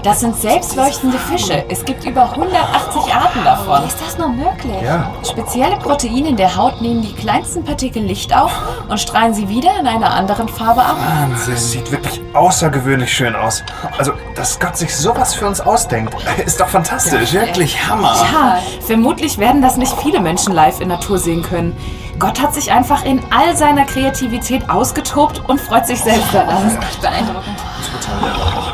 Das sind selbstleuchtende Fische. Es gibt über 180 Arten davon. Wie ist das nur möglich? Ja. Spezielle Proteine in der Haut nehmen die kleinsten Partikel Licht auf und strahlen sie wieder in einer anderen Farbe ab. Das sieht wirklich außergewöhnlich schön aus. Also, dass Gott sich sowas für uns ausdenkt, ist doch fantastisch. Wirklich Hammer. Ja, vermutlich werden das nicht viele Menschen live in Natur sehen können. Gott hat sich einfach in all seiner Kreativität ausgetobt und freut sich selbst daran. Beeindruckend. Total.